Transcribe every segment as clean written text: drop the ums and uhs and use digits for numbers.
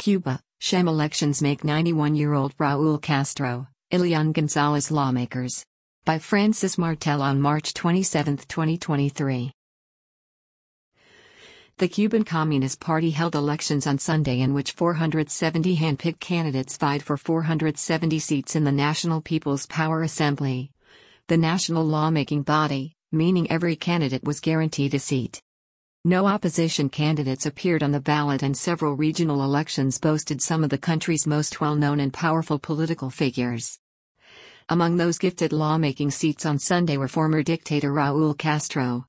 Cuba, sham elections make 91-year-old Raúl Castro, Elian Gonzalez lawmakers. By Francis Martel on March 27, 2023. The Cuban Communist Party held elections on Sunday in which 470 hand-picked candidates vied for 470 seats in the National People's Power Assembly, the national lawmaking body, meaning every candidate was guaranteed a seat. No opposition candidates appeared on the ballot, and several regional elections boasted some of the country's most well-known and powerful political figures. Among those gifted lawmaking seats on Sunday were former dictator Raúl Castro,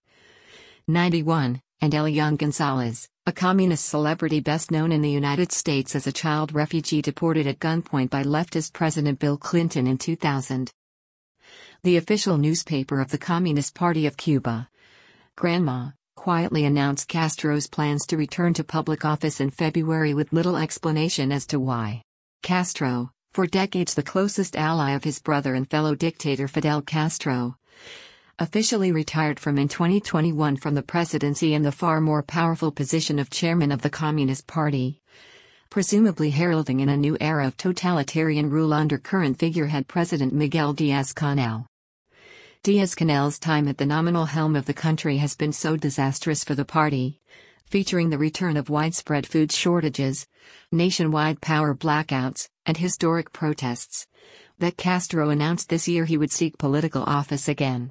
91, and Elian Gonzalez, a communist celebrity best known in the United States as a child refugee deported at gunpoint by leftist President Bill Clinton in 2000. The official newspaper of the Communist Party of Cuba, Granma, quietly announced Castro's plans to return to public office in February with little explanation as to why. Castro, for decades the closest ally of his brother and fellow dictator Fidel Castro, officially retired in 2021 from the presidency and the far more powerful position of chairman of the Communist Party, presumably heralding in a new era of totalitarian rule under current figurehead President Miguel Díaz-Canel. Díaz-Canel's time at the nominal helm of the country has been so disastrous for the party, featuring the return of widespread food shortages, nationwide power blackouts, and historic protests, that Castro announced this year he would seek political office again.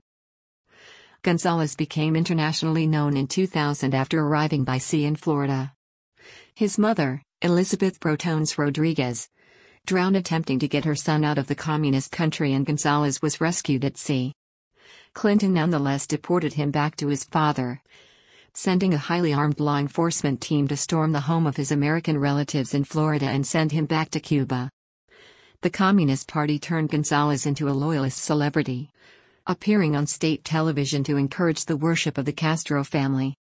Gonzalez became internationally known in 2000 after arriving by sea in Florida. His mother, Elizabeth Brotones Rodriguez, drowned attempting to get her son out of the communist country, and Gonzalez was rescued at sea. Clinton nonetheless deported him back to his father, sending a highly armed law enforcement team to storm the home of his American relatives in Florida and send him back to Cuba. The Communist Party turned Gonzalez into a loyalist celebrity, appearing on state television to encourage the worship of the Castro family.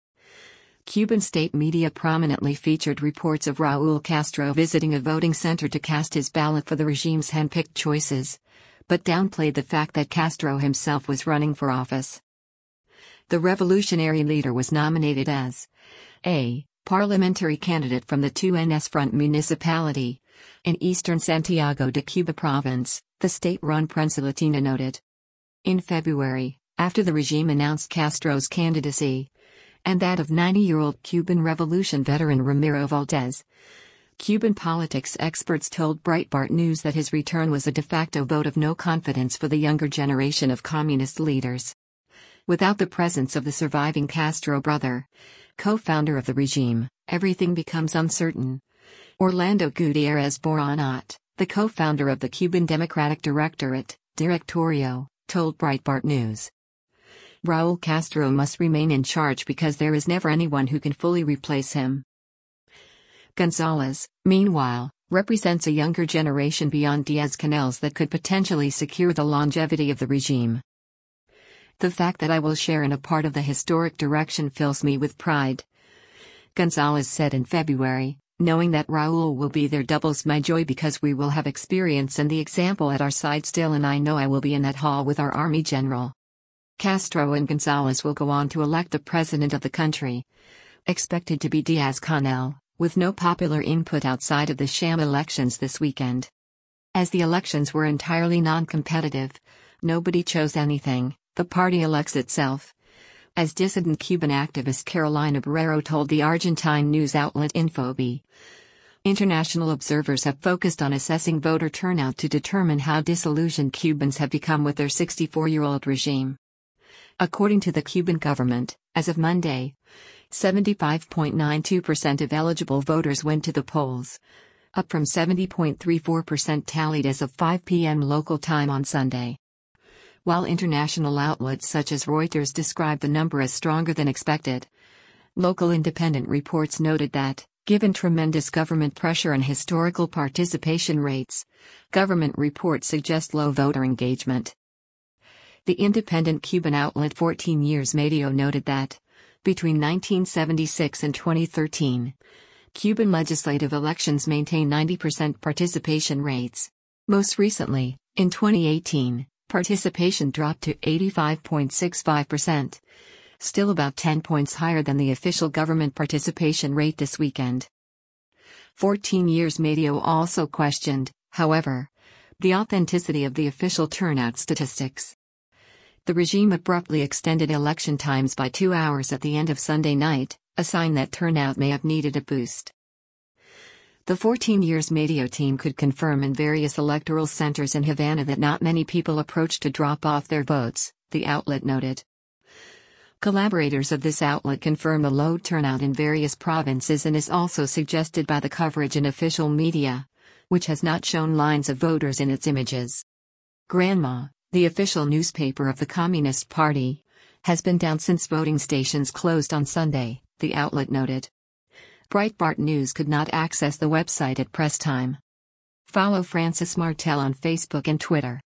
Cuban state media prominently featured reports of Raúl Castro visiting a voting center to cast his ballot for the regime's hand-picked choices, but downplayed the fact that Castro himself was running for office. The revolutionary leader was nominated as a parliamentary candidate from the 2NS Front municipality in eastern Santiago de Cuba province, the state-run Prensa Latina noted. In February, after the regime announced Castro's candidacy, and that of 90-year-old Cuban Revolution veteran Ramiro Valdez, Cuban politics experts told Breitbart News that his return was a de facto vote of no confidence for the younger generation of communist leaders. Without the presence of the surviving Castro brother, co-founder of the regime, everything becomes uncertain. Orlando Gutierrez Boronat, the co-founder of the Cuban Democratic Directorate, Directorio, told Breitbart News. Raúl Castro must remain in charge because there is never anyone who can fully replace him. Gonzalez, meanwhile, represents a younger generation beyond Díaz-Canel's that could potentially secure the longevity of the regime. The fact that I will share in a part of the historic direction fills me with pride, Gonzalez said in February, knowing that Raúl will be there doubles my joy because we will have experience and the example at our side still, and I know I will be in that hall with our army general. Castro and Gonzalez will go on to elect the president of the country, expected to be Díaz-Canel, with no popular input outside of the sham elections this weekend. As the elections were entirely non-competitive, nobody chose anything, the party elects itself. As dissident Cuban activist Carolina Barrero told the Argentine news outlet Infobi, international observers have focused on assessing voter turnout to determine how disillusioned Cubans have become with their 64-year-old regime. According to the Cuban government, as of Monday, 75.92% of eligible voters went to the polls, up from 70.34% tallied as of 5 p.m. local time on Sunday. While international outlets such as Reuters described the number as stronger than expected, local independent reports noted that, given tremendous government pressure and historical participation rates, government reports suggest low voter engagement. The independent Cuban outlet 14 Years Medio noted that, between 1976 and 2013, Cuban legislative elections maintained 90% participation rates. Most recently, in 2018, participation dropped to 85.65%, still about 10 points higher than the official government participation rate this weekend. 14 Years Medio also questioned, however, the authenticity of the official turnout statistics. The regime abruptly extended election times by 2 hours at the end of Sunday night, a sign that turnout may have needed a boost. The 14 Years Medio team could confirm in various electoral centers in Havana that not many people approached to drop off their votes, the outlet noted. Collaborators of this outlet confirm the low turnout in various provinces and is also suggested by the coverage in official media, which has not shown lines of voters in its images. Granma, the official newspaper of the Communist Party, has been down since voting stations closed on Sunday, the outlet noted. Breitbart News could not access the website at press time. Follow Francis Martel on Facebook and Twitter.